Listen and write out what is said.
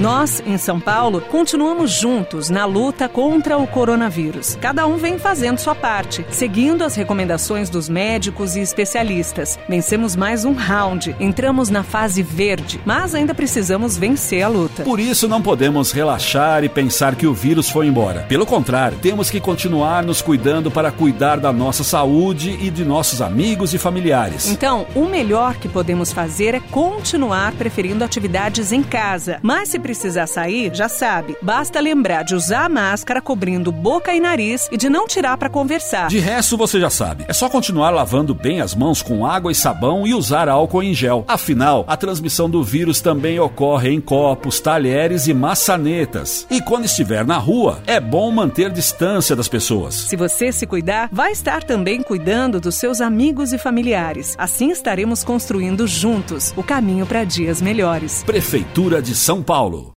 Nós, em São Paulo, continuamos juntos na luta contra o coronavírus. Cada um vem fazendo sua parte, seguindo as recomendações dos médicos e especialistas. Vencemos mais um round, entramos na fase verde, mas ainda precisamos vencer a luta. Por isso não podemos relaxar e pensar que o vírus foi embora. Pelo contrário, temos que continuar nos cuidando para cuidar da nossa saúde e de nossos amigos e familiares. Então, o melhor que podemos fazer é continuar preferindo atividades em casa. Mas se precisar sair, já sabe, basta lembrar de usar a máscara cobrindo boca e nariz e de não tirar para conversar. De resto, você já sabe. É só continuar lavando bem as mãos com água e sabão e usar álcool em gel. Afinal, a transmissão do vírus também ocorre em copos, talheres e maçanetas. E quando estiver na rua, é bom manter distância das pessoas. Se você se cuidar, vai estar também cuidando dos seus amigos e familiares. Assim estaremos construindo juntos o caminho para dias melhores. Prefeitura de São Paulo.